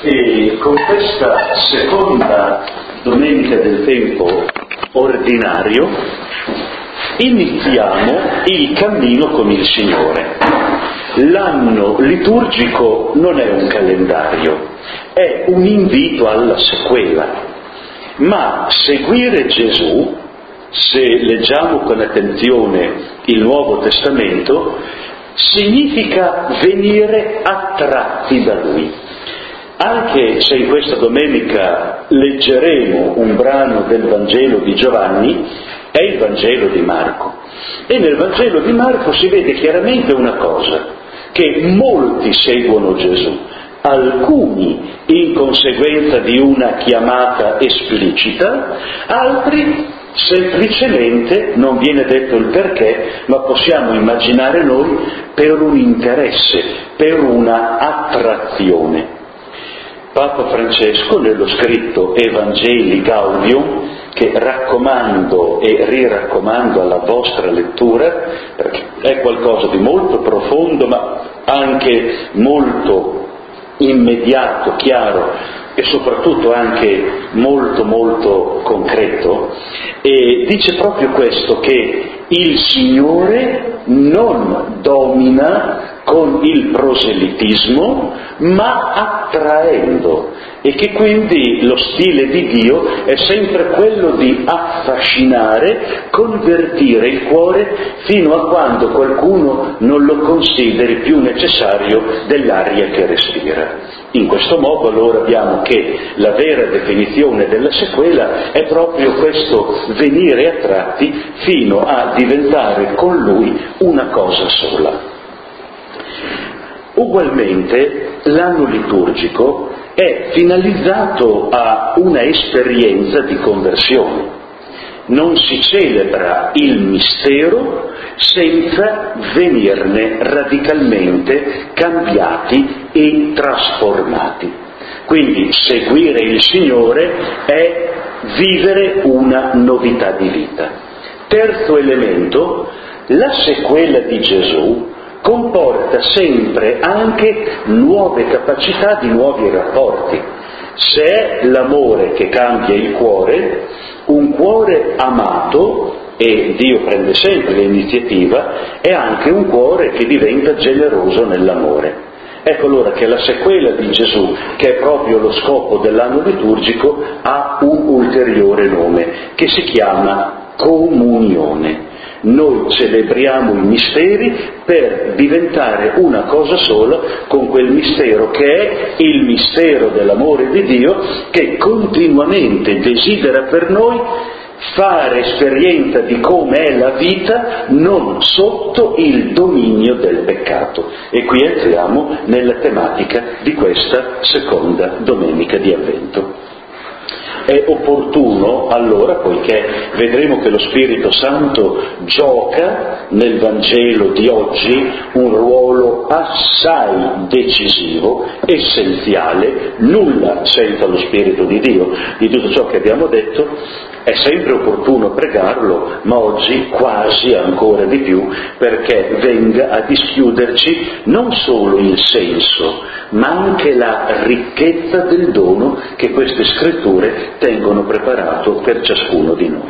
E con questa seconda domenica del tempo ordinario iniziamo il cammino con il Signore. L'anno liturgico non è un calendario, è un invito alla sequela. Ma seguire Gesù, se leggiamo con attenzione il Nuovo Testamento, significa venire attratti da Lui. Anche se in questa domenica leggeremo un brano del Vangelo di Giovanni, è il Vangelo di Marco. E nel Vangelo di Marco si vede chiaramente una cosa, che molti seguono Gesù, alcuni in conseguenza di una chiamata esplicita, altri semplicemente, non viene detto il perché, ma possiamo immaginare noi, per un interesse, per una attrazione. Papa Francesco, nello scritto Evangelii Gaudium, che raccomando e riraccomando alla vostra lettura, perché è qualcosa di molto profondo, ma anche molto immediato, chiaro e soprattutto anche molto molto concreto, e dice proprio questo, che il Signore non domina con il proselitismo, ma attraendo, e che quindi lo stile di Dio è sempre quello di affascinare, convertire il cuore fino a quando qualcuno non lo consideri più necessario dell'aria che respira. In questo modo allora abbiamo che la vera definizione della sequela è proprio questo venire attratti fino a diventare con Lui una cosa sola. Ugualmente l'anno liturgico è finalizzato a una esperienza di conversione. Non si celebra il mistero senza venirne radicalmente cambiati e trasformati. Quindi seguire il Signore è vivere una novità di vita. Terzo elemento, la sequela di Gesù comporta sempre anche nuove capacità di nuovi rapporti. Se è l'amore che cambia il cuore, un cuore amato, e Dio prende sempre l'iniziativa, è anche un cuore che diventa generoso nell'amore. Ecco allora che la sequela di Gesù, che è proprio lo scopo dell'anno liturgico, ha un ulteriore nome, che si chiama comunione. Noi celebriamo i misteri per diventare una cosa sola con quel mistero che è il mistero dell'amore di Dio, che continuamente desidera per noi fare esperienza di come è la vita non sotto il dominio del peccato. E qui entriamo nella tematica di questa seconda domenica di Avvento. È opportuno allora, poiché vedremo che lo Spirito Santo gioca nel Vangelo di oggi un ruolo assai decisivo, essenziale, nulla senza lo Spirito di Dio. Di tutto ciò che abbiamo detto è sempre opportuno pregarlo, ma oggi quasi ancora di più, perché venga a dischiuderci non solo il senso, ma anche la ricchezza del dono che queste scritture tengono preparato per ciascuno di noi.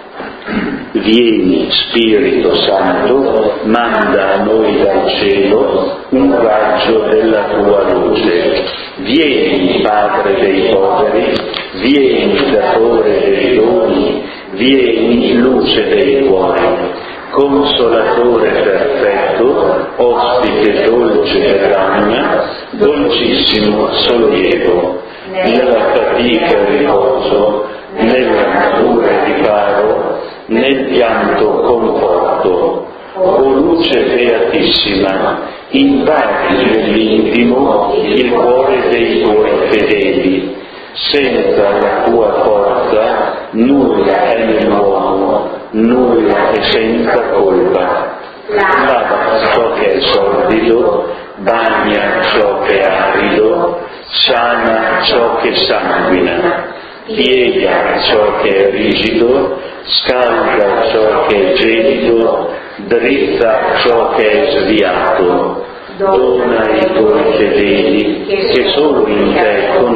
Vieni Spirito Santo, manda a noi dal cielo un raggio della tua luce. Vieni Padre dei poveri, vieni Datore dei doni, vieni Luce dei cuori, Consolatore perfetto, ospite dolce dell'anima, dolcissimo sollievo, nella fatica e riposo, nella natura e riparo, nel pianto conforto. O luce beatissima, invadi nell'intimo il cuore dei tuoi fedeli. Senza la tua forza nulla è nell'uomo, nulla è senza colpa. Lava ciò che è sordido, bagna ciò che è arido, sana ciò che sanguina, piega ciò che è rigido, scalda ciò che è gelido, drizza ciò che è sviato. Dona ai tuoi fedeli che solo in te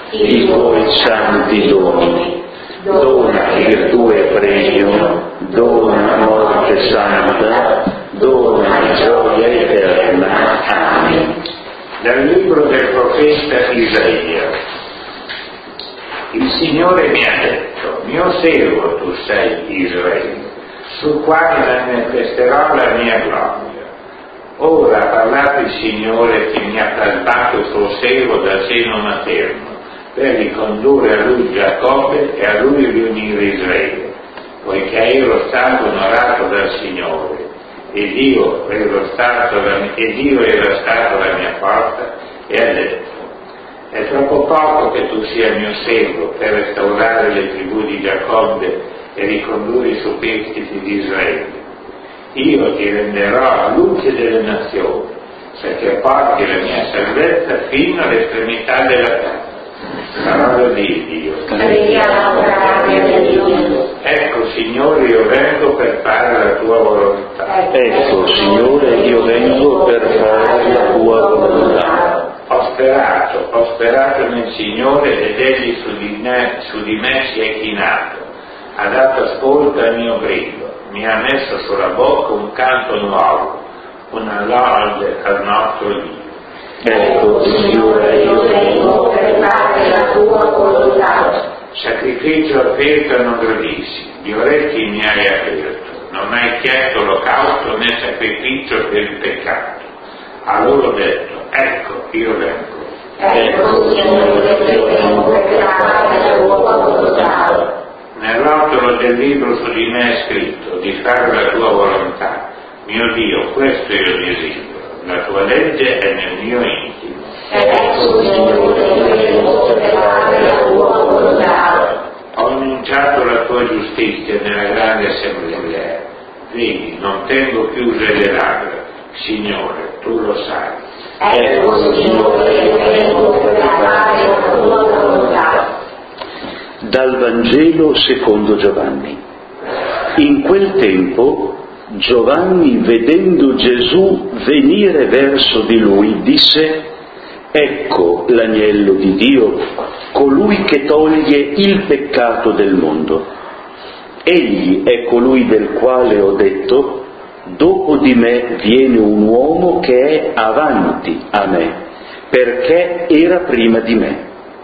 i tuoi santi doni. Dona virtù e premio, dona morte santa, dona gioia eterna. Amen. Dal libro del profeta Isaia. Il Signore mi ha detto: mio servo tu sei, Israele, sul quale manifesterò la mia gloria. Ora ha parlato il Signore che mi ha salvato il suo servo dal seno materno, per ricondurre a lui Giacobbe e a lui riunire Israele, poiché ero stato onorato dal Signore, e Dio era stato la mia porta, e ha detto: è troppo poco che tu sia mio servo per restaurare le tribù di Giacobbe e ricondurre i superstiti di Israele. Io ti renderò luce delle nazioni, perché porti la mia salvezza fino all'estremità della terra. Parola di Dio. Ecco, Signore, io vengo per fare la tua volontà. Ecco, Signore, io vengo per fare la tua volontà. Ho sperato nel Signore ed egli su di me si è chinato. Ha dato ascolto al mio grido, mi ha messo sulla bocca un canto nuovo, una lode al nostro Dio. Ecco, Signore, io vengo per fare la tua volontà. Sacrificio aperto non gradissi, gli orecchi mi hai aperto, non hai chiesto olocausto né sacrificio per il peccato. Allora ho detto: ecco, io vengo. Ecco, Signore, io vengo per fare la tua volontà. Nel rotolo del libro su di me è scritto di fare la tua volontà. Mio Dio, questo io desidero. La tua legge è nel mio intimo. Ecco, Signore, io vengo per fare la tua volontà. Ho annunciato la tua giustizia nella grande assemblea. Vedi, non tengo chiuse le labbra. Signore, tu lo sai. Ecco, Signore, io vengo per fare la tua volontà. Dal Vangelo secondo Giovanni. In quel tempo Giovanni, vedendo Gesù venire verso di lui, disse: ecco l'agnello di Dio, colui che toglie il peccato del mondo. Egli è colui del quale ho detto: dopo di me viene un uomo che è avanti a me, perché era prima di me.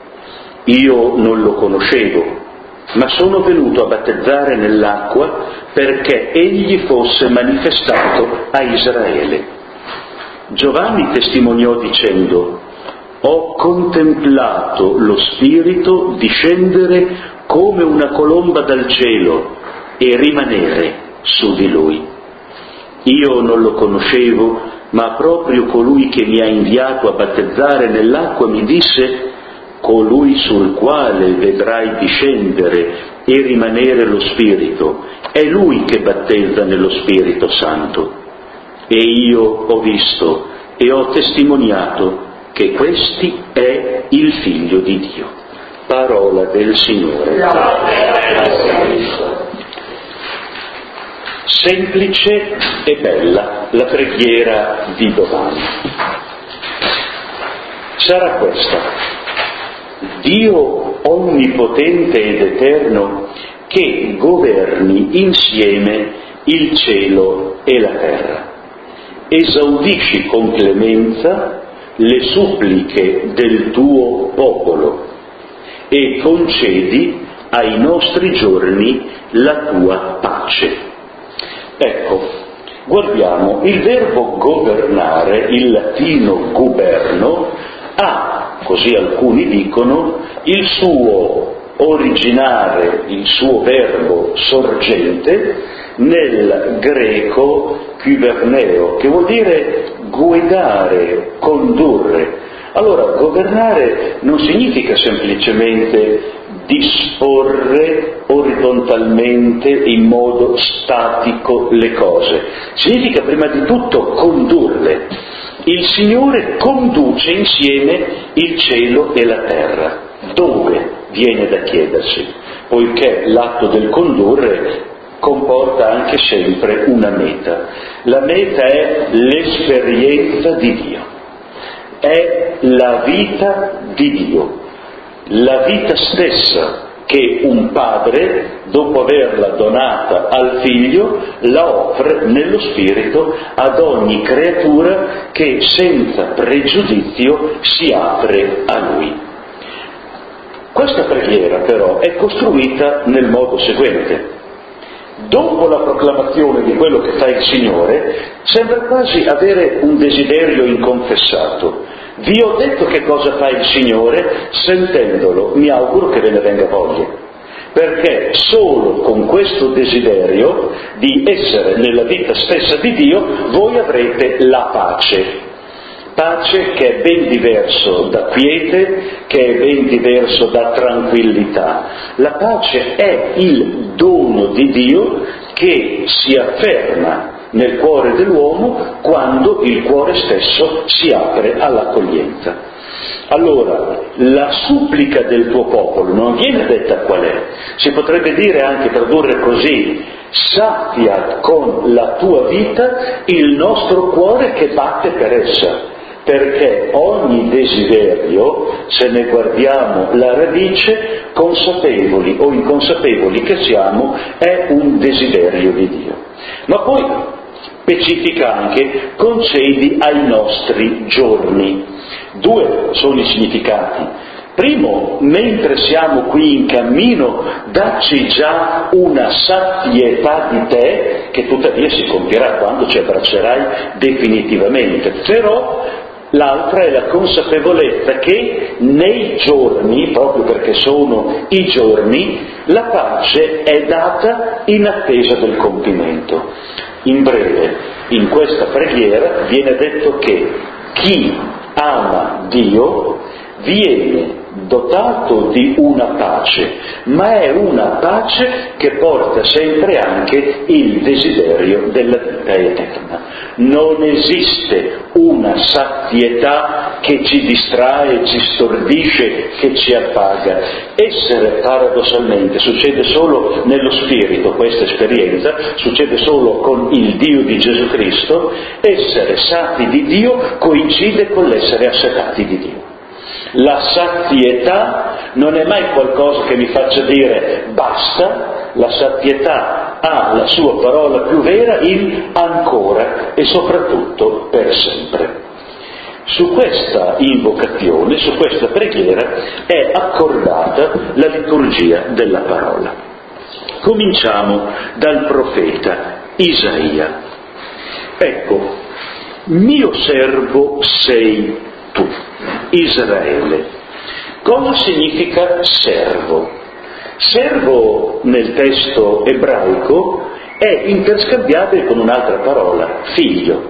Io non lo conoscevo, ma sono venuto a battezzare nell'acqua perché egli fosse manifestato a Israele. Giovanni testimoniò dicendo: ho contemplato lo Spirito discendere come una colomba dal cielo e rimanere su di lui. Io non lo conoscevo, ma proprio colui che mi ha inviato a battezzare nell'acqua mi disse: colui sul quale vedrai discendere e rimanere lo Spirito, è lui che battezza nello Spirito Santo. E io ho visto e ho testimoniato che questi è il Figlio di Dio. Parola del Signore. Semplice e bella la preghiera di domani. Sarà questa: Dio onnipotente ed eterno, che governi insieme il cielo e la terra. Esaudisci con clemenza le suppliche del tuo popolo e concedi ai nostri giorni la tua pace. Ecco, guardiamo, il verbo governare, il latino guberno, ha, così alcuni dicono, il suo originare, il suo verbo sorgente nel greco kuberneo, che vuol dire guidare, condurre. Allora, governare non significa semplicemente disporre orizzontalmente in modo statico le cose, significa prima di tutto condurle. Il Signore conduce insieme il cielo e la terra. Dove? Viene da chiedersi, poiché l'atto del condurre comporta anche sempre una meta. La meta è l'esperienza di Dio, è la vita di Dio. la vita stessa che un padre, dopo averla donata al figlio, la offre nello spirito ad ogni creatura che senza pregiudizio si apre a lui. Questa preghiera però è costruita nel modo seguente. Dopo la proclamazione di quello che fa il Signore, sembra quasi avere un desiderio inconfessato. Vi ho detto che cosa fa il Signore, sentendolo mi auguro che ve ne venga voglia, perché solo con questo desiderio di essere nella vita stessa di Dio voi avrete la pace. Pace che è ben diverso da quiete, che è ben diverso da tranquillità. La pace è il dono di Dio che si afferma nel cuore dell'uomo quando il cuore stesso si apre all'accoglienza. Allora, la supplica del tuo popolo non viene detta qual è. Si potrebbe dire anche, tradurre così: satia con la tua vita il nostro cuore che batte per essa. Perché ogni desiderio, se ne guardiamo la radice, consapevoli o inconsapevoli che siamo, è un desiderio di Dio. Ma poi specifica anche: concedi ai nostri giorni. Due sono i significati. Primo, mentre siamo qui in cammino, dacci già una sazietà di te, che tuttavia si compierà quando ci abbraccerai definitivamente. Però l'altra è la consapevolezza che nei giorni, proprio perché sono i giorni, la pace è data in attesa del compimento. In breve, in questa preghiera viene detto che chi ama Dio viene dotato di una pace, ma è una pace che porta sempre anche il desiderio della vita eterna. Non esiste una sazietà che ci distrae, ci stordisce, che ci appaga. Essere, paradossalmente, succede solo nello spirito, questa esperienza, succede solo con il Dio di Gesù Cristo. Essere sati di Dio coincide con l'essere assetati di Dio. La sazietà non è mai qualcosa che mi faccia dire basta, la sazietà ha la sua parola più vera in ancora e soprattutto per sempre. Su questa invocazione, su questa preghiera è accordata la liturgia della parola. Cominciamo dal profeta Isaia. Ecco, mio servo sei tu, Israele. Cosa significa servo? Servo nel testo ebraico è interscambiabile con un'altra parola, figlio,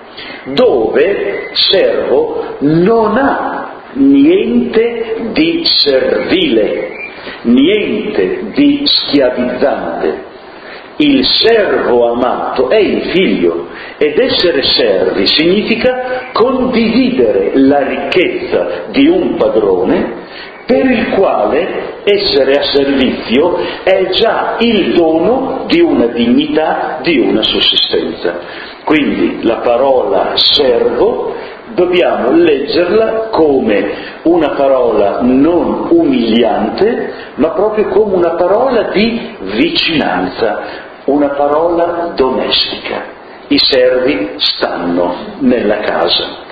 dove servo non ha niente di servile, niente di schiavizzante. Il servo amato è il figlio, ed essere servi significa condividere la ricchezza di un padrone per il quale essere a servizio è già il dono di una dignità, di una sussistenza. Quindi la parola servo dobbiamo leggerla come una parola non umiliante, ma proprio come una parola di vicinanza, una parola domestica. I servi stanno nella casa.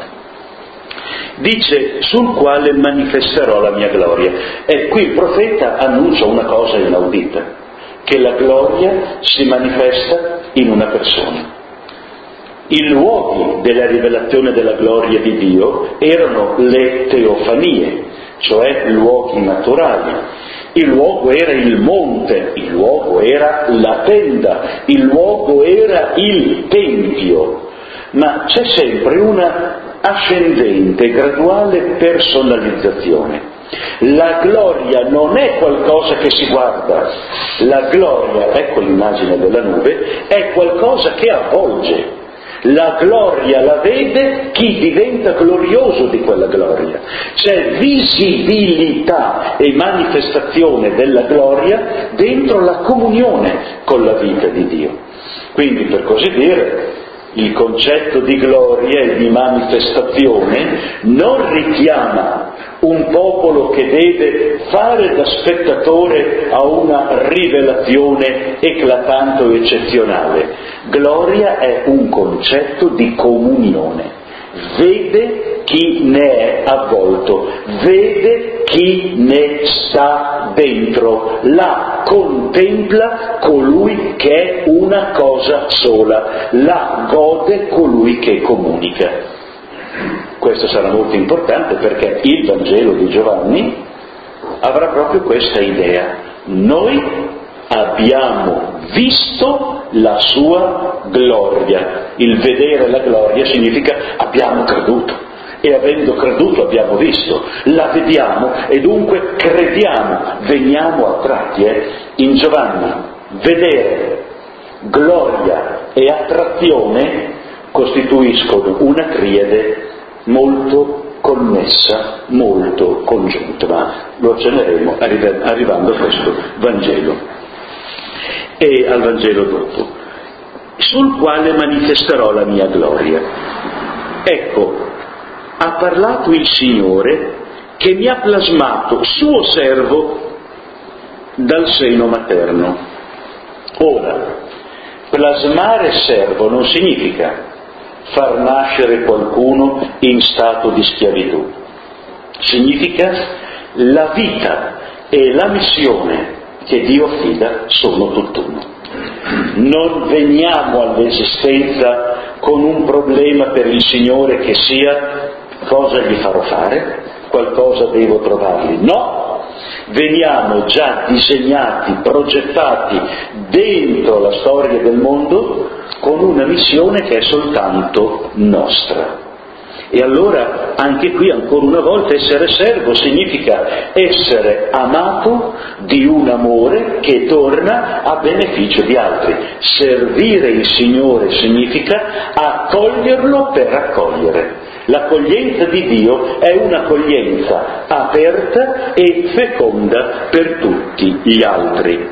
Dice: sul quale manifesterò la mia gloria. E qui il profeta annuncia una cosa inaudita, che la gloria si manifesta in una persona. I luoghi della rivelazione della gloria di Dio erano le teofanie, cioè luoghi naturali. Il luogo era il monte, il luogo era la tenda, il luogo era il tempio, ma c'è sempre una ascendente, graduale personalizzazione. La gloria non è qualcosa che si guarda, la gloria, ecco l'immagine della nube, è qualcosa che avvolge. La gloria la vede chi diventa glorioso di quella gloria. C'è visibilità e manifestazione della gloria dentro la comunione con la vita di Dio. Quindi, per così dire, il concetto di gloria e di manifestazione non richiama un popolo che deve fare da spettatore a una rivelazione eclatante o eccezionale. Gloria è un concetto di comunione. Vede chi ne è avvolto, vede chi ne sta dentro, la contempla colui che è una cosa sola, la gode colui che comunica. Questo sarà molto importante perché il Vangelo di Giovanni avrà proprio questa idea. Noi abbiamo visto la sua gloria. Il vedere la gloria significa abbiamo creduto e avendo creduto abbiamo visto, la vediamo e dunque crediamo, veniamo attratti. In Giovanni vedere, gloria e attrazione costituiscono una triade molto connessa, molto congiunta, ma lo accenneremo arrivando a questo Vangelo e al Vangelo dopo, sul quale manifesterò la mia gloria. Ecco, ha parlato il Signore che mi ha plasmato suo servo dal seno materno. Ora, plasmare servo non significa far nascere qualcuno in stato di schiavitù. Significa la vita e la missione che Dio affida sono tutt'uno. Non veniamo all'esistenza con un problema per il Signore che sia cosa gli farò fare, qualcosa devo trovargli. No, veniamo già disegnati, progettati dentro la storia del mondo con una missione che è soltanto nostra. E allora anche qui ancora una volta essere servo significa essere amato di un amore che torna a beneficio di altri. Servire il Signore significa accoglierlo per accogliere. L'accoglienza di Dio è un'accoglienza aperta e feconda per tutti gli altri.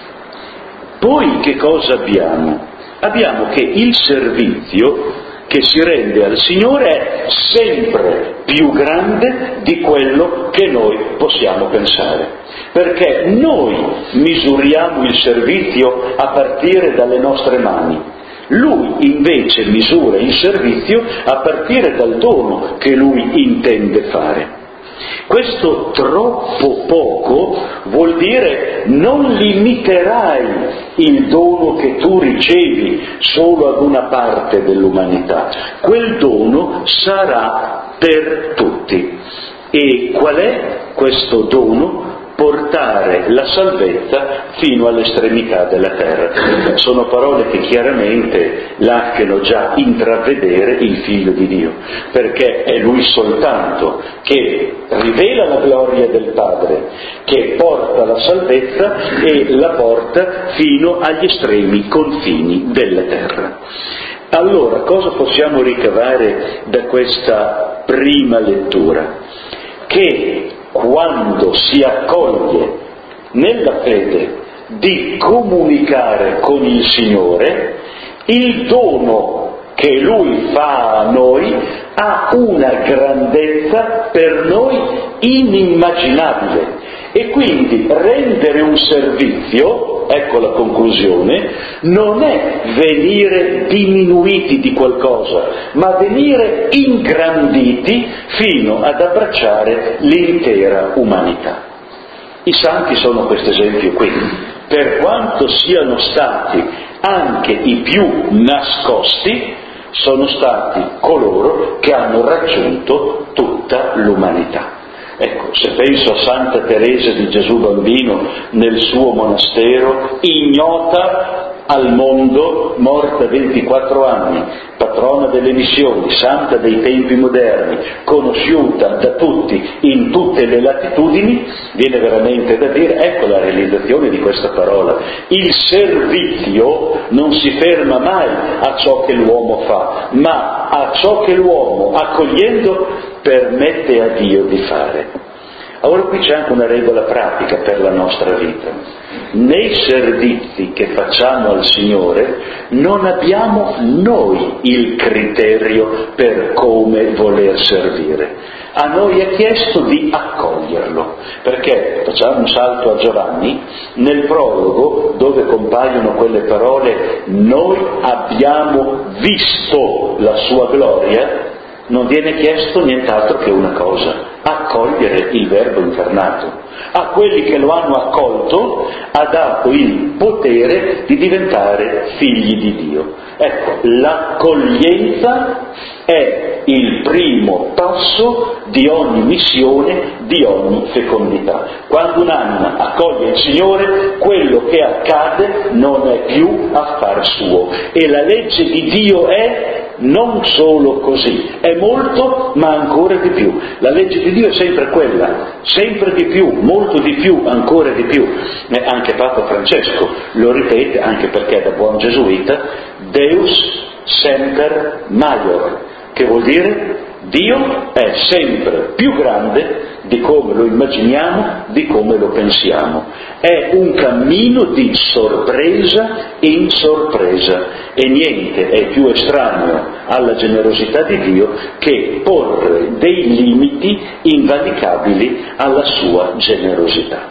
Poi che cosa abbiamo? Abbiamo che il servizio che si rende al Signore è sempre più grande di quello che noi possiamo pensare, perché noi misuriamo il servizio a partire dalle nostre mani, Lui invece misura il servizio a partire dal dono che Lui intende fare. Questo troppo poco vuol dire non limiterai il dono che tu ricevi solo ad una parte dell'umanità, quel dono sarà per tutti. E qual è questo dono? Portare la salvezza fino all'estremità della terra. Sono parole che chiaramente lasciano già intravedere il Figlio di Dio, perché è Lui soltanto che rivela la gloria del Padre, che porta la salvezza e la porta fino agli estremi confini della terra. Allora, cosa possiamo ricavare da questa prima lettura? Che quando si accoglie nella fede di comunicare con il Signore, il dono che Lui fa a noi ha una grandezza per noi inimmaginabile. E quindi rendere un servizio, ecco la conclusione, non è venire diminuiti di qualcosa, ma venire ingranditi fino ad abbracciare l'intera umanità. I santi sono questo esempio qui. Per quanto siano stati anche i più nascosti, sono stati coloro che hanno raggiunto tutta l'umanità. Ecco, se penso a Santa Teresa di Gesù Bambino nel suo monastero, ignota al mondo, morta 24 anni, patrona delle missioni, santa dei tempi moderni, conosciuta da tutti in tutte le latitudini, viene veramente da dire, ecco la realizzazione di questa parola. Il servizio non si ferma mai a ciò che l'uomo fa, ma a ciò che l'uomo, accogliendo, permette a Dio di fare. Ora qui c'è anche una regola pratica per la nostra vita. Nei servizi che facciamo al Signore non abbiamo noi il criterio per come voler servire. A noi è chiesto di accoglierlo, perché facciamo un salto a Giovanni, nel prologo dove compaiono quelle parole noi abbiamo visto la sua gloria, non viene chiesto nient'altro che una cosa: accogliere il Verbo incarnato. A quelli che lo hanno accolto ha dato il potere di diventare figli di Dio. Ecco, l'accoglienza è il primo passo di ogni missione, di ogni fecondità. Quando un'anima accoglie il Signore, quello che accade non è più affar suo, e la legge di Dio è non solo così, è molto, ma ancora di più. La legge di Dio è sempre quella, sempre di più, molto di più, ancora di più. Anche Papa Francesco lo ripete, anche perché da buon gesuita, Deus semper maior, che vuol dire Dio è sempre più grande di come lo immaginiamo, di come lo pensiamo. È un cammino di sorpresa in sorpresa, e niente è più estraneo alla generosità di Dio che porre dei limiti invalicabili alla sua generosità.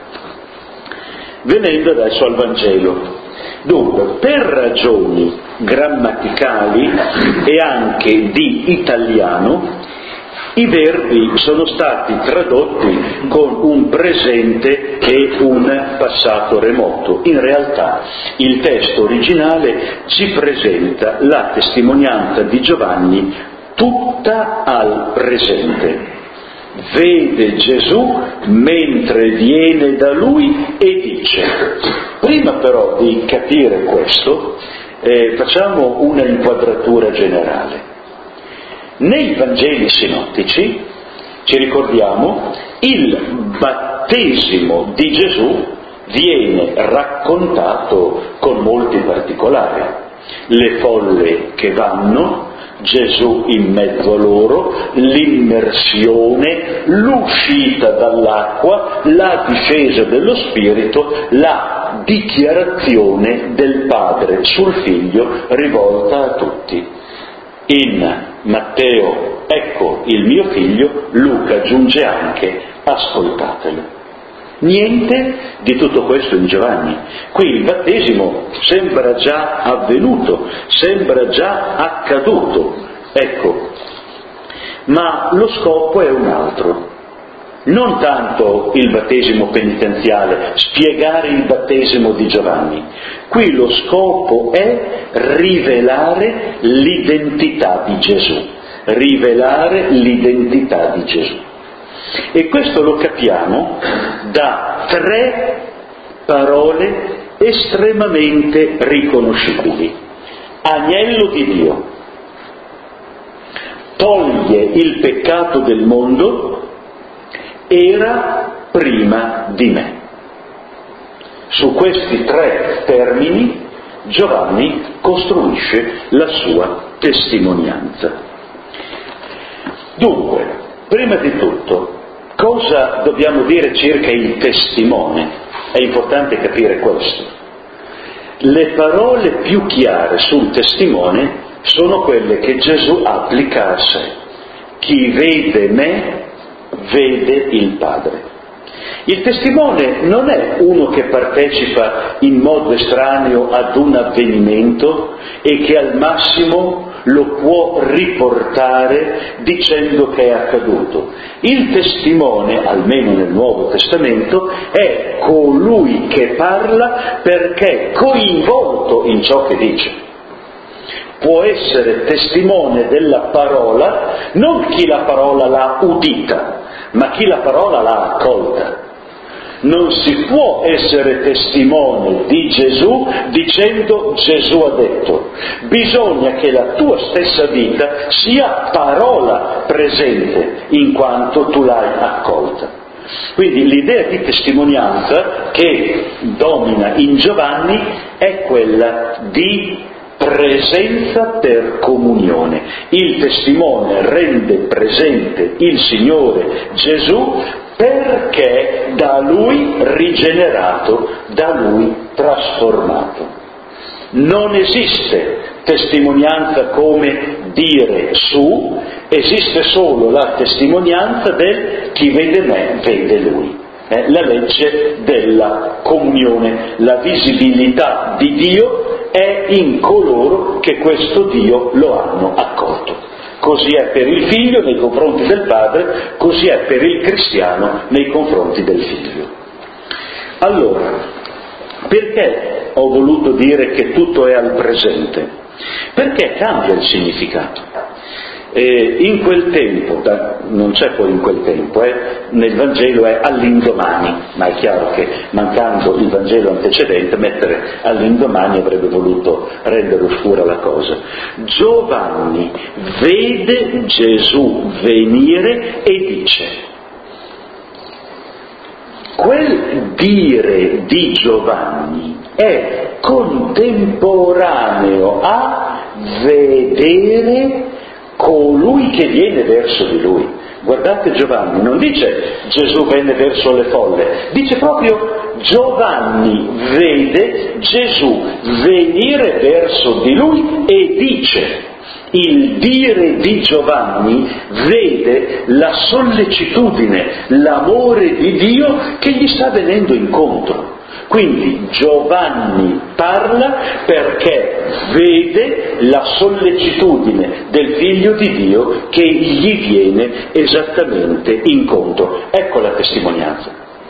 Venendo adesso al Vangelo. Dunque, per ragioni grammaticali e anche di italiano, i verbi sono stati tradotti con un presente e un passato remoto. In realtà il testo originale ci presenta la testimonianza di Giovanni tutta al presente. Vede Gesù mentre viene da lui e dice. Prima però di capire questo, facciamo una inquadratura generale. Nei Vangeli sinottici, ci ricordiamo, il battesimo di Gesù viene raccontato con molti particolari. Le folle che vanno, Gesù in mezzo a loro, l'immersione, l'uscita dall'acqua, la discesa dello Spirito, la dichiarazione del Padre sul Figlio rivolta a tutti. In Matteo, ecco il mio figlio, Luca aggiunge anche, ascoltatelo. Niente di tutto questo in Giovanni. Qui il battesimo sembra già avvenuto, sembra già accaduto, ecco, ma lo scopo è un altro. Non tanto il battesimo penitenziale, spiegare il battesimo di Giovanni. Qui lo scopo è rivelare l'identità di Gesù, rivelare l'identità di Gesù. E questo lo capiamo da 3 parole estremamente riconoscibili. Agnello di Dio, toglie il peccato del mondo, era prima di me. Su questi 3 termini Giovanni costruisce la sua testimonianza. Dunque, prima di tutto, cosa dobbiamo dire circa il testimone? È importante capire questo. Le parole più chiare sul testimone sono quelle che Gesù applica a sé. Chi vede me, vede il Padre. Il testimone non è uno che partecipa in modo estraneo ad un avvenimento e che al massimo lo può riportare dicendo che è accaduto. Il testimone, almeno nel Nuovo Testamento, è colui che parla perché è coinvolto in ciò che dice. Può essere testimone della parola non chi la parola l'ha udita, ma chi la parola l'ha accolta. Non si può essere testimone di Gesù dicendo Gesù ha detto. Bisogna che la tua stessa vita sia parola presente in quanto tu l'hai accolta. Quindi l'idea di testimonianza che domina in Giovanni è quella di presenza per comunione. Il testimone rende presente il Signore Gesù perché da Lui rigenerato, da Lui trasformato. Non esiste testimonianza come dire su, esiste solo la testimonianza del chi vede me, vede Lui. La legge della comunione, la visibilità di Dio è in coloro che questo Dio lo hanno accolto. Così è per il Figlio nei confronti del Padre, così è per il cristiano nei confronti del Figlio. Allora, perché ho voluto dire che tutto è al presente? Perché cambia il significato. In quel tempo, non c'è poi in quel tempo, nel Vangelo è all'indomani, ma è chiaro che mancando il Vangelo antecedente, mettere all'indomani avrebbe voluto rendere oscura la cosa. Giovanni vede Gesù venire e dice: quel dire di Giovanni è contemporaneo a vedere colui che viene verso di lui. Guardate, Giovanni non dice Gesù venne verso le folle, dice proprio Giovanni vede Gesù venire verso di lui e dice. Il dire di Giovanni vede la sollecitudine, l'amore di Dio che gli sta venendo incontro. Quindi Giovanni parla perché vede la sollecitudine del Figlio di Dio che gli viene esattamente incontro. Ecco la testimonianza.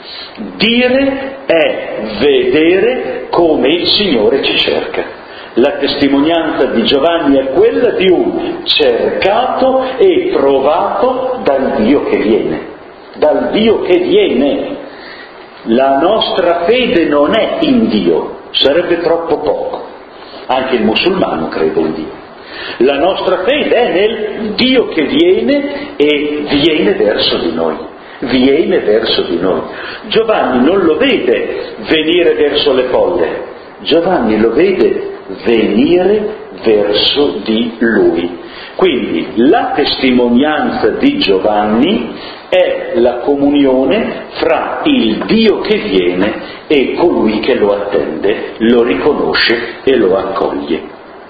Dire è vedere come il Signore ci cerca. La testimonianza di Giovanni è quella di un cercato e provato dal Dio che viene. Dal Dio che viene. La nostra fede non è in Dio, sarebbe troppo poco. Anche il musulmano crede in Dio. La nostra fede è nel Dio che viene e viene verso di noi. Viene verso di noi. Giovanni non lo vede venire verso le folle, Giovanni lo vede venire verso di lui. Quindi la testimonianza di Giovanni è la comunione fra il Dio che viene e colui che lo attende, lo riconosce e lo accoglie.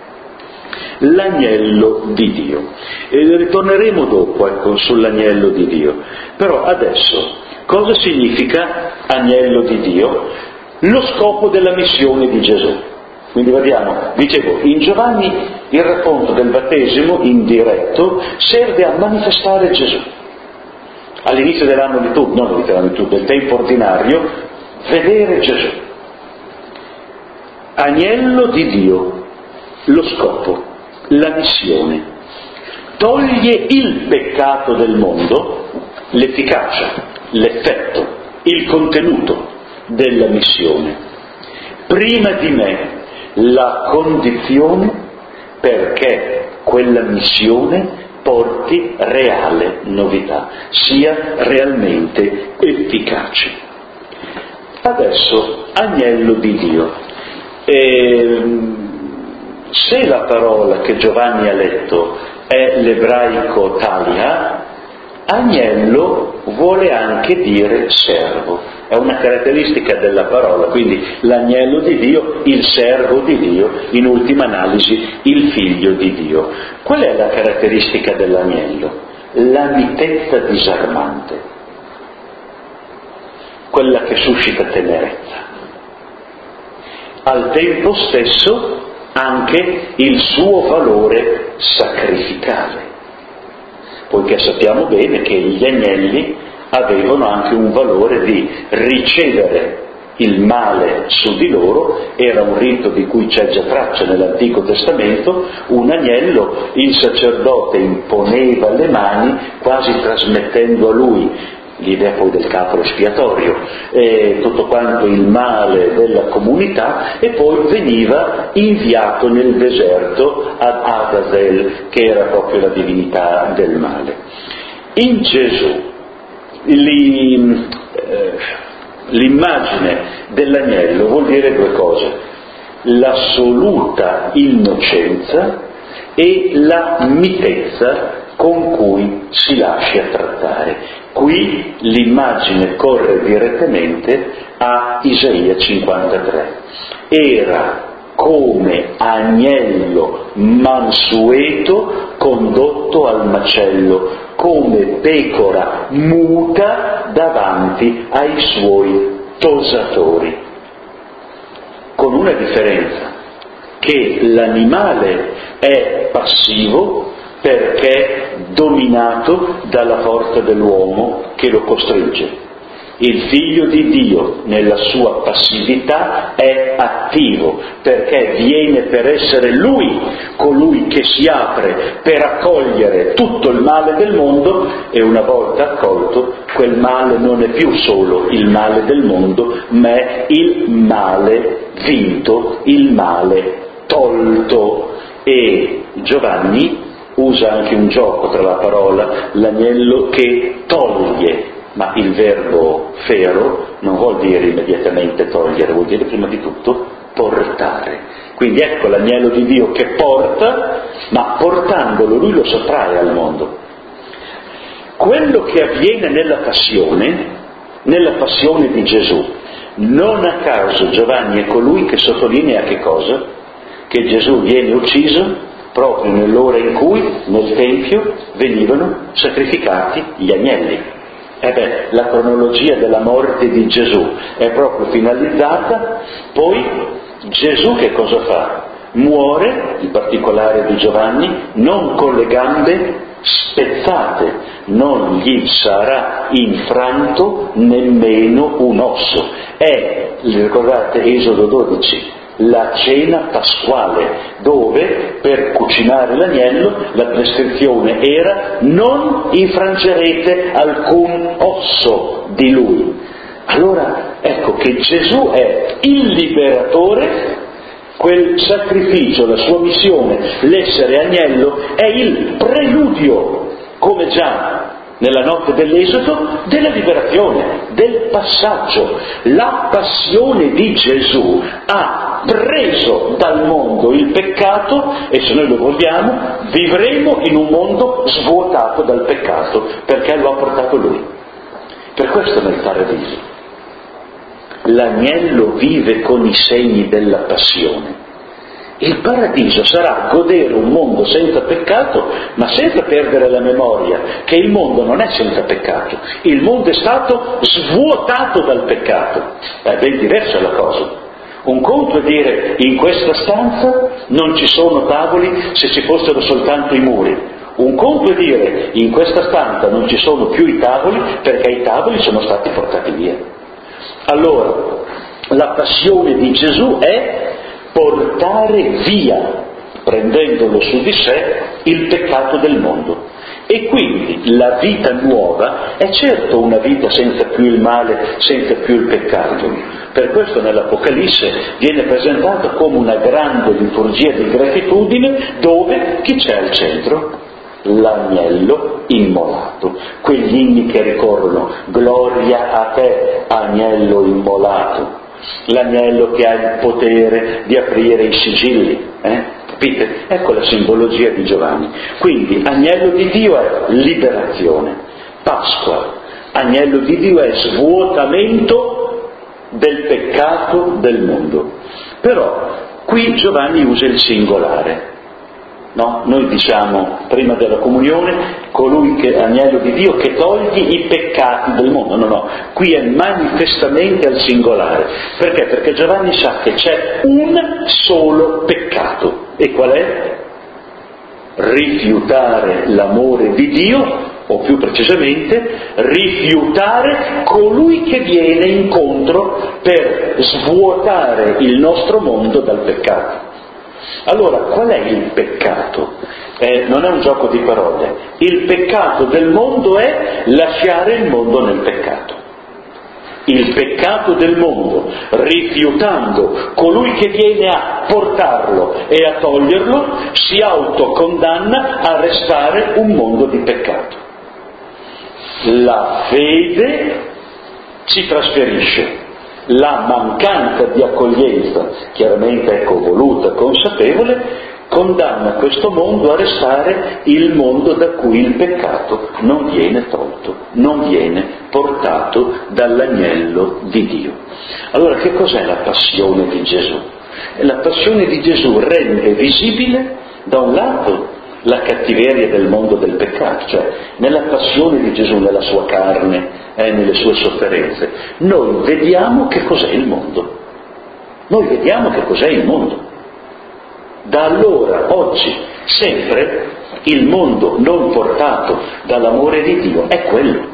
L'agnello di Dio. E ritorneremo dopo sull'agnello di Dio. Però adesso, cosa significa agnello di Dio? Lo scopo della missione di Gesù. Quindi vediamo, dicevo, in Giovanni il racconto del battesimo indiretto serve a manifestare Gesù. All'inizio dell'anno liturgico, non all'inizio dell'anno liturgico, del tempo ordinario, vedere Gesù. Agnello di Dio, lo scopo, la missione. Toglie il peccato del mondo, l'efficacia, l'effetto, il contenuto della missione. Prima di me la condizione perché quella missione porti reale novità, sia realmente efficace. Adesso, agnello di Dio. Se la parola che Giovanni ha letto è l'ebraico talia, agnello vuole anche dire servo. È una caratteristica della parola, quindi l'agnello di Dio, il servo di Dio, in ultima analisi il figlio di Dio. Qual è la caratteristica dell'agnello? La mitezza disarmante, quella che suscita tenerezza. Al tempo stesso anche il suo valore sacrificale, poiché sappiamo bene che gli agnelli avevano anche un valore di ricevere il male su di loro, era un rito di cui c'è già traccia nell'Antico Testamento. Un agnello il sacerdote imponeva le mani quasi trasmettendo a lui l'idea poi del capo espiatorio, tutto quanto il male della comunità, e poi veniva inviato nel deserto ad Azazel, che era proprio la divinità del male. In Gesù l'immagine dell'agnello vuol dire due cose: l'assoluta innocenza e la mitezza con cui si lascia trattare. Qui l'immagine corre direttamente a Isaia 53. Era come agnello mansueto condotto al macello, come pecora muta davanti ai suoi tosatori. Con una differenza, che l'animale è passivo perché dominato dalla forza dell'uomo che lo costringe. Il Figlio di Dio nella sua passività è attivo perché viene per essere Lui colui che si apre per accogliere tutto il male del mondo, e una volta accolto quel male non è più solo il male del mondo, ma è il male vinto, il male tolto. E Giovanni usa anche un gioco tra la parola, l'agnello che toglie, ma il verbo fero non vuol dire immediatamente togliere, vuol dire prima di tutto portare. Quindi ecco l'agnello di Dio che porta, ma portandolo lui lo sottrae al mondo. Quello che avviene nella passione di Gesù, non a caso Giovanni è colui che sottolinea che cosa? Che Gesù viene ucciso proprio nell'ora in cui nel Tempio venivano sacrificati gli agnelli. La cronologia della morte di Gesù è proprio finalizzata, poi Gesù che cosa fa? Muore, in particolare di Giovanni, non con le gambe spezzate, non gli sarà infranto nemmeno un osso. Ricordate Esodo 12, la cena pasquale, dove per cucinare l'agnello la prescrizione era: non infrangerete alcun osso di lui. Allora ecco che Gesù è il liberatore, quel sacrificio, la sua missione, l'essere agnello, è il preludio, come già nella notte dell'Esodo, della liberazione, del passaggio. La passione di Gesù ha preso dal mondo il peccato, e se noi lo vogliamo vivremo in un mondo svuotato dal peccato, perché lo ha portato Lui. Per questo nel paradiso l'agnello vive con i segni della passione. Il paradiso sarà godere un mondo senza peccato, ma senza perdere la memoria che il mondo non è senza peccato, il mondo è stato svuotato dal peccato. È ben diversa la cosa. Un conto è dire: in questa stanza non ci sono tavoli se ci fossero soltanto i muri. Un conto è dire: in questa stanza non ci sono più i tavoli perché i tavoli sono stati portati via. Allora, la passione di Gesù è portare via, prendendolo su di sé, il peccato del mondo. E quindi la vita nuova è certo una vita senza più il male, senza più il peccato. Per questo nell'Apocalisse viene presentata come una grande liturgia di gratitudine, dove chi c'è al centro? L'agnello immolato. Quegli inni che ricorrono: gloria a te, agnello immolato. L'agnello che ha il potere di aprire i sigilli, capite? Ecco la simbologia di Giovanni. Quindi agnello di Dio è liberazione, Pasqua. Agnello di Dio è svuotamento del peccato del mondo. Però qui Giovanni usa il singolare. No? Noi diciamo prima della comunione: colui che è agnello di Dio che toglie i peccati del mondo. No, qui è manifestamente al singolare. Perché? Perché Giovanni sa che c'è un solo peccato. E qual è? Rifiutare l'amore di Dio, o più precisamente rifiutare colui che viene incontro per svuotare il nostro mondo dal peccato. Allora, qual è il peccato? Non è un gioco di parole. Il peccato del mondo è lasciare il mondo nel peccato. Il peccato del mondo, rifiutando colui che viene a portarlo e a toglierlo, si autocondanna a restare un mondo di peccato. La fede ci trasferisce. La mancanza di accoglienza, chiaramente voluta, consapevole, condanna questo mondo a restare il mondo da cui il peccato non viene tolto, non viene portato dall'agnello di Dio. Allora che cos'è la passione di Gesù? La passione di Gesù rende visibile da un lato la cattiveria del mondo del peccato, cioè nella passione di Gesù, nella sua carne, nelle sue sofferenze, noi vediamo che cos'è il mondo. Noi vediamo che cos'è il mondo. Da allora, oggi, sempre, il mondo non portato dall'amore di Dio è quello.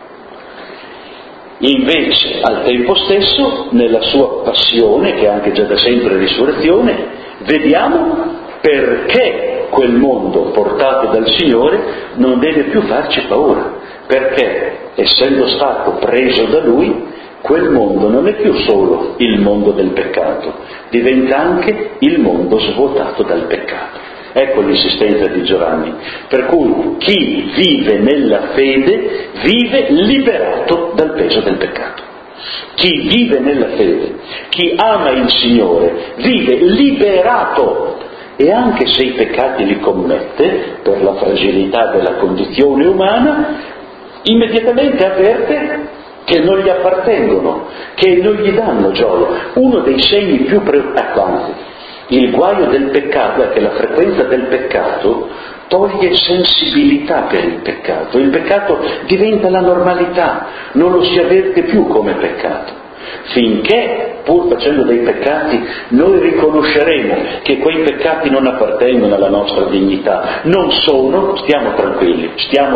Invece, al tempo stesso, nella sua passione, che è anche già da sempre risurrezione, vediamo perché quel mondo portato dal Signore non deve più farci paura, perché, essendo stato preso da Lui, quel mondo non è più solo il mondo del peccato, diventa anche il mondo svuotato dal peccato. Ecco l'insistenza di Giovanni, per cui chi vive nella fede vive liberato dal peso del peccato. Chi vive nella fede, chi ama il Signore, vive liberato, e anche se i peccati li commette per la fragilità della condizione umana, immediatamente avverte che non gli appartengono, che non gli danno gioia. Uno dei segni più preoccupanti, il guaio del peccato, è che la frequenza del peccato toglie sensibilità per il peccato diventa la normalità, non lo si avverte più come peccato. Finché, pur facendo dei peccati, noi riconosceremo che quei peccati non appartengono alla nostra dignità, non sono, stiamo tranquilli,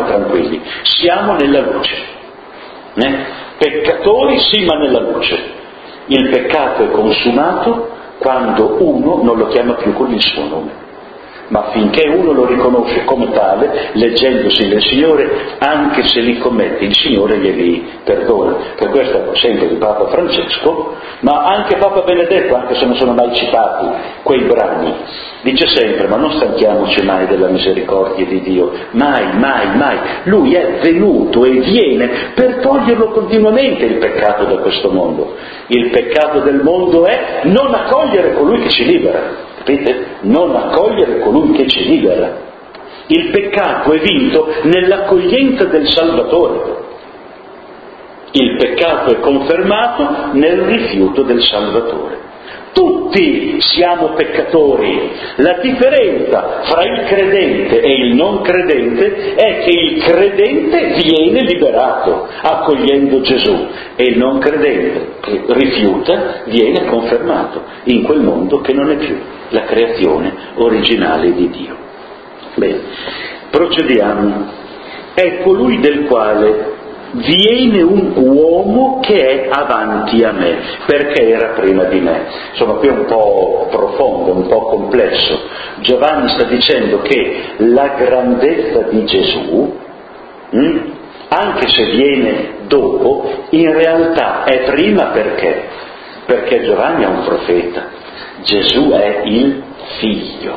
siamo nella luce. Peccatori sì, ma nella luce. Il peccato è consumato quando uno non lo chiama più con il suo nome. Ma finché uno lo riconosce come tale, leggendosi nel Signore, anche se li commette, il Signore glieli perdona. Per questo sempre di Papa Francesco, ma anche Papa Benedetto, anche se non sono mai citati quei brani, dice sempre: ma non stanchiamoci mai della misericordia di Dio, mai, mai, mai. Lui è venuto e viene per toglierlo continuamente il peccato da questo mondo. Il peccato del mondo è non accogliere colui che ci libera. Capite? Non accogliere colui che ci libera. Il peccato è vinto nell'accoglienza del Salvatore. Il peccato è confermato nel rifiuto del Salvatore. Tutti siamo peccatori. La differenza fra il credente e il non credente è che il credente viene liberato accogliendo Gesù e il non credente che rifiuta viene confermato in quel mondo che non è più la creazione originale di Dio. Bene, procediamo. È colui del quale viene un uomo che è avanti a me, perché era prima di me. Insomma, qui è un po' profondo, un po' complesso. Giovanni sta dicendo che la grandezza di Gesù, anche se viene dopo, in realtà è prima perché? Perché Giovanni è un profeta. Gesù è il Figlio.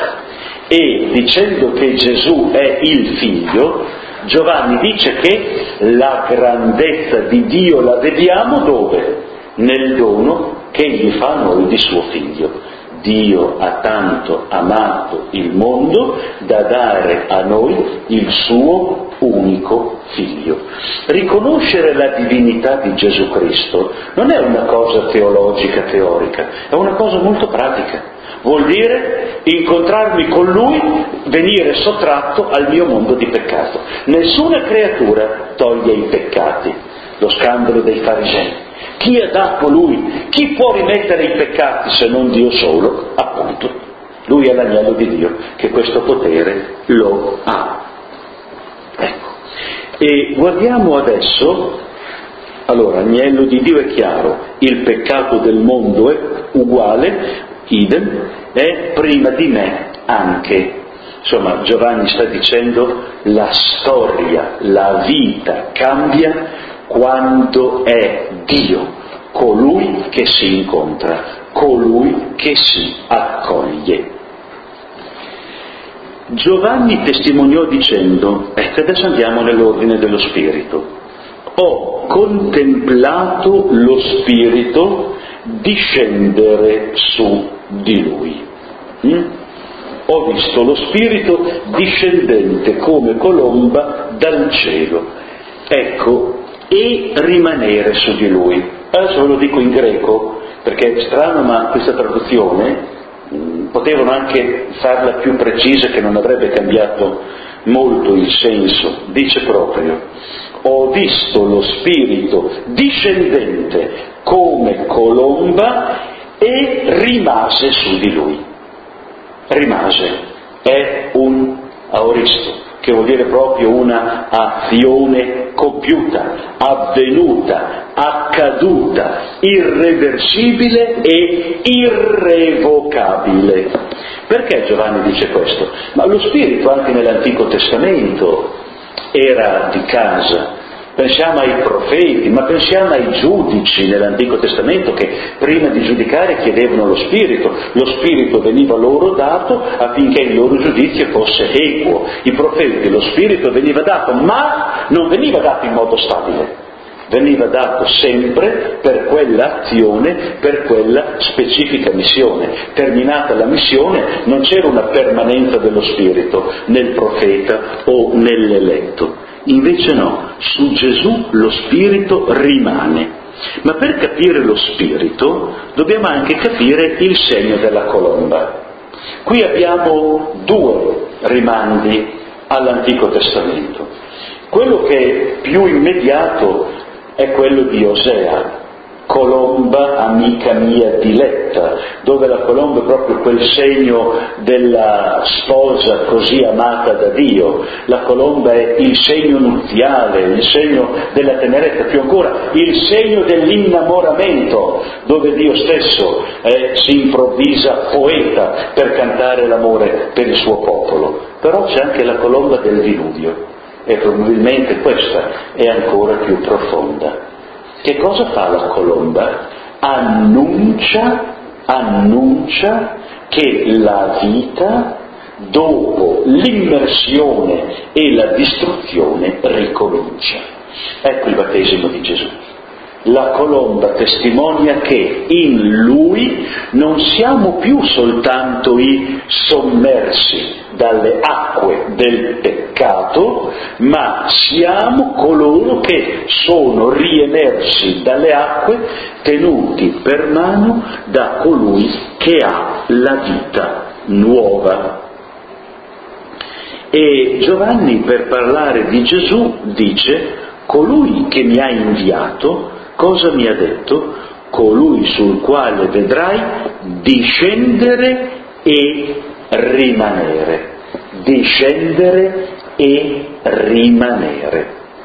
E dicendo che Gesù è il Figlio, Giovanni dice che la grandezza di Dio la vediamo dove? Nel dono che egli fa a noi di suo Figlio. Dio ha tanto amato il mondo da dare a noi il suo unico Figlio. Riconoscere la divinità di Gesù Cristo non è una cosa teologica, teorica, è una cosa molto pratica. Vuol dire incontrarmi con Lui, venire sottratto al mio mondo di peccato. Nessuna creatura toglie i peccati, lo scandalo dei farisei. Chi ha dato Lui? Chi può rimettere i peccati se non Dio solo? Appunto, Lui è l'agnello di Dio che questo potere lo ha. Ecco. E guardiamo adesso, allora, agnello di Dio è chiaro, il peccato del mondo è uguale, idem, è prima di me anche. Insomma, Giovanni sta dicendo la storia, la vita cambia quando è Dio, colui che si incontra, colui che si accoglie. Giovanni testimoniò dicendo, ecco adesso andiamo nell'ordine dello Spirito, ho contemplato lo Spirito discendere su di lui. ho visto lo Spirito discendente come colomba dal cielo. Ecco, e rimanere su di lui. Adesso ve lo dico in greco, perché è strano, ma questa traduzione potevano anche farla più precisa, che non avrebbe cambiato molto il senso. Dice proprio: ho visto lo Spirito discendente come colomba e rimase su di lui. Rimase è un aoristo, che vuol dire proprio una azione compiuta, avvenuta, accaduta, irreversibile e irrevocabile. Perché Giovanni dice questo? Ma lo Spirito anche nell'Antico Testamento era di casa. Pensiamo ai profeti, ma pensiamo ai giudici nell'Antico Testamento che prima di giudicare chiedevano lo Spirito veniva loro dato affinché il loro giudizio fosse equo. I profeti, lo Spirito veniva dato, ma non veniva dato in modo stabile, veniva dato sempre per quell'azione, per quella specifica missione. Terminata la missione non c'era una permanenza dello Spirito nel profeta o nell'eletto. Invece no, su Gesù lo Spirito rimane. Ma per capire lo Spirito dobbiamo anche capire il segno della colomba. Qui abbiamo due rimandi all'Antico Testamento. Quello che è più immediato è quello di Osea, colomba amica mia diletta, dove la colomba è proprio quel segno della sposa così amata da Dio. La colomba è il segno nuziale, il segno della tenerezza, più ancora il segno dell'innamoramento, dove Dio stesso si improvvisa poeta per cantare l'amore per il suo popolo. Però c'è anche la colomba del diluvio, e probabilmente questa è ancora più profonda. Che cosa fa la colomba? Annuncia che la vita, dopo l'immersione e la distruzione, ricomincia. Ecco il battesimo di Gesù. La colomba testimonia che in Lui non siamo più soltanto i sommersi dalle acque del peccato, ma siamo coloro che sono riemersi dalle acque, tenuti per mano da colui che ha la vita nuova. E Giovanni, per parlare di Gesù, dice: colui che mi ha inviato, cosa mi ha detto? Colui sul quale vedrai discendere e rimanere. Discendere e rimanere.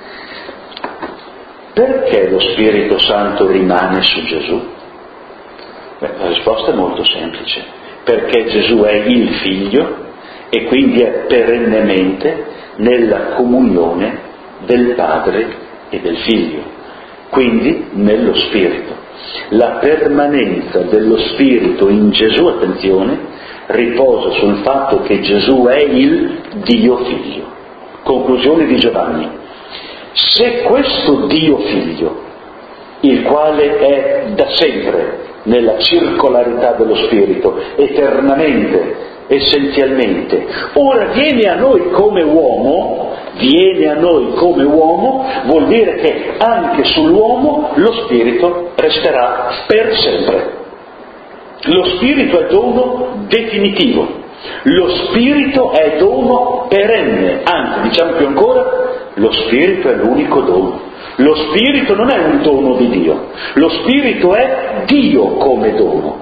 Perché lo Spirito Santo rimane su Gesù? La risposta è molto semplice. Perché Gesù è il Figlio e quindi è perennemente nella comunione del Padre e del Figlio. Quindi nello Spirito. La permanenza dello Spirito in Gesù, attenzione, riposa sul fatto che Gesù è il Dio Figlio. Conclusione di Giovanni: se questo Dio Figlio, il quale è da sempre nella circolarità dello Spirito, eternamente, essenzialmente, ora viene a noi come uomo, vuol dire che anche sull'uomo lo Spirito resterà per sempre. Lo Spirito è dono definitivo, lo Spirito è dono perenne, anzi, diciamo più ancora, lo Spirito è l'unico dono. Lo Spirito non è un dono di Dio, lo Spirito è Dio come dono.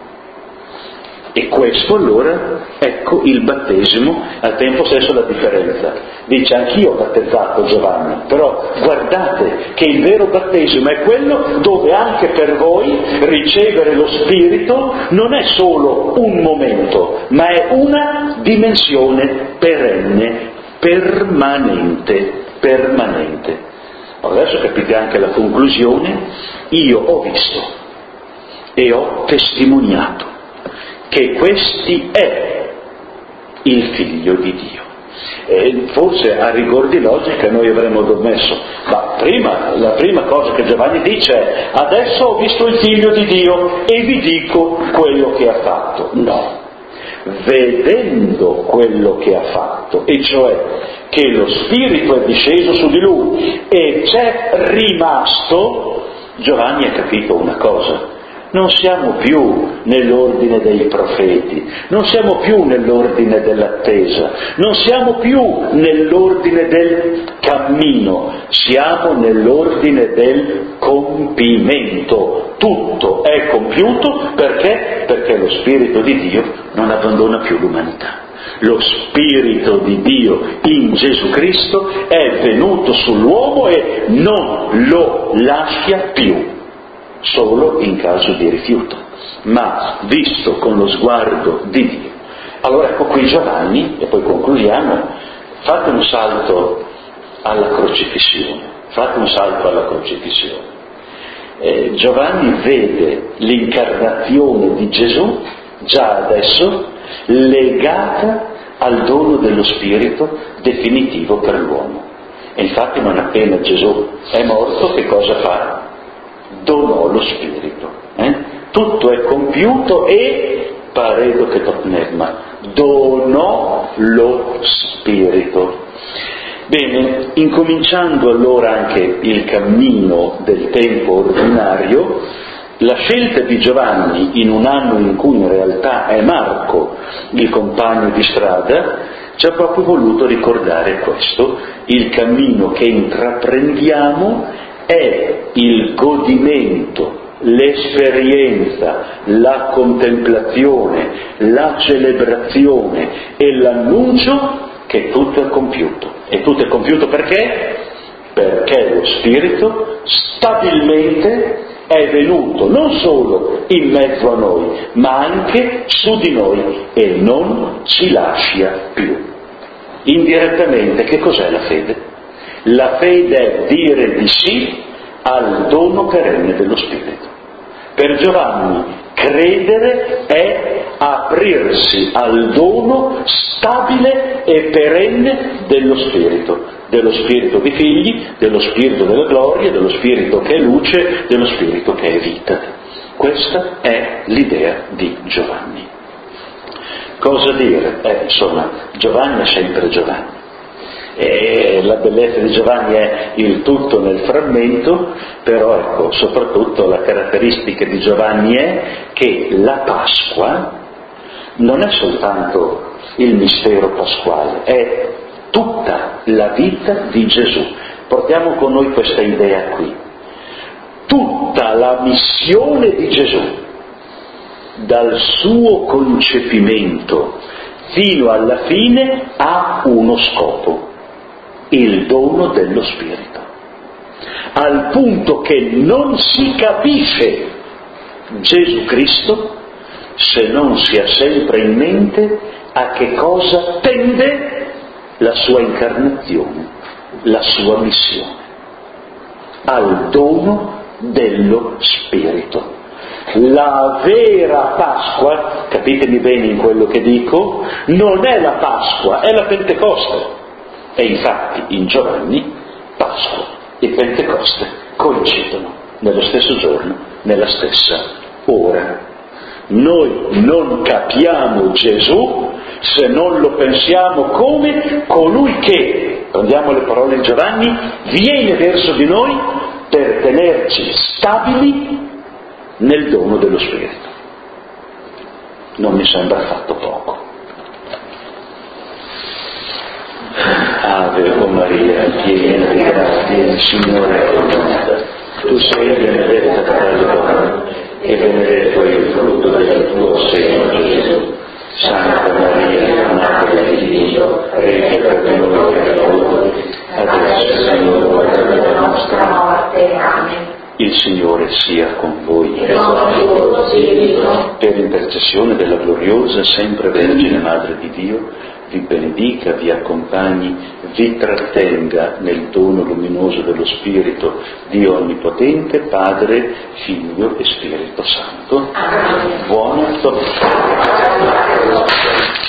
E questo allora, ecco il battesimo, al tempo stesso la differenza. Dice: anch'io ho battezzato Giovanni, però guardate che il vero battesimo è quello dove anche per voi ricevere lo Spirito non è solo un momento, ma è una dimensione perenne, permanente. Adesso capite anche la conclusione: io ho visto e ho testimoniato che questi è il Figlio di Dio. E forse a rigor di logica noi avremmo messo, ma la prima cosa che Giovanni dice è: adesso ho visto il Figlio di Dio e vi dico quello che ha fatto. No, vedendo quello che ha fatto, e cioè che lo Spirito è disceso su di lui e c'è rimasto, Giovanni ha capito una cosa: non siamo più nell'ordine dei profeti, non siamo più nell'ordine dell'attesa, non siamo più nell'ordine del cammino, siamo nell'ordine del compimento. Tutto è compiuto perché? Perché lo Spirito di Dio non abbandona più l'umanità. Lo Spirito di Dio in Gesù Cristo è venuto sull'uomo e non lo lascia più, solo in caso di rifiuto, ma visto con lo sguardo di Dio. Allora ecco qui Giovanni, e poi concludiamo, fate un salto alla crocifissione. Giovanni vede l'incarnazione di Gesù già adesso legata al dono dello Spirito definitivo per l'uomo. E infatti non appena Gesù è morto, che cosa fa? Donò lo Spirito. Tutto è compiuto e paredo che tornemma, donò lo Spirito. Bene, incominciando allora anche il cammino del tempo ordinario, la scelta di Giovanni in un anno in cui in realtà è Marco il compagno di strada ci ha proprio voluto ricordare questo: il cammino che intraprendiamo è il godimento, l'esperienza, la contemplazione, la celebrazione e l'annuncio che tutto è compiuto. E tutto è compiuto perché? Perché lo Spirito stabilmente è venuto non solo in mezzo a noi, ma anche su di noi e non ci lascia più. Indirettamente, che cos'è la fede? La fede è dire di sì al dono perenne dello Spirito. Per Giovanni, credere è aprirsi al dono stabile e perenne dello Spirito di figli, dello Spirito della gloria, dello Spirito che è luce, dello Spirito che è vita. Questa è l'idea di Giovanni. Cosa dire? Insomma, Giovanni è sempre Giovanni. E la bellezza di Giovanni è il tutto nel frammento, però ecco, soprattutto la caratteristica di Giovanni è che la Pasqua non è soltanto il mistero pasquale, è tutta la vita di Gesù. Portiamo con noi questa idea qui. Tutta la missione di Gesù, dal suo concepimento fino alla fine, ha uno scopo: il dono dello Spirito, al punto che non si capisce Gesù Cristo se non si ha sempre in mente a che cosa tende la sua incarnazione, la sua missione: al dono dello Spirito. La vera Pasqua, capitemi bene in quello che dico, non è la Pasqua, è la Pentecoste. E infatti in Giovanni Pasqua e Pentecoste coincidono nello stesso giorno, nella stessa ora. Noi non capiamo Gesù se non lo pensiamo come colui che, prendiamo le parole di Giovanni, viene verso di noi per tenerci stabili nel dono dello Spirito. Non mi sembra affatto poco. Ave o Maria, piena di grazia, il Signore è con te. Tu sei benedetta tra le donne e benedetto è il frutto del tuo seno, Gesù. Santa Maria, Madre di Dio, prega per noi peccatori, adesso è l'ora della nostra morte. Amen. Il Signore sia con voi. Per intercessione della gloriosa sempre Vergine Madre di Dio, vi benedica, vi accompagni, vi trattenga nel dono luminoso dello Spirito Dio Onnipotente, Padre, Figlio e Spirito Santo. Buona domenica.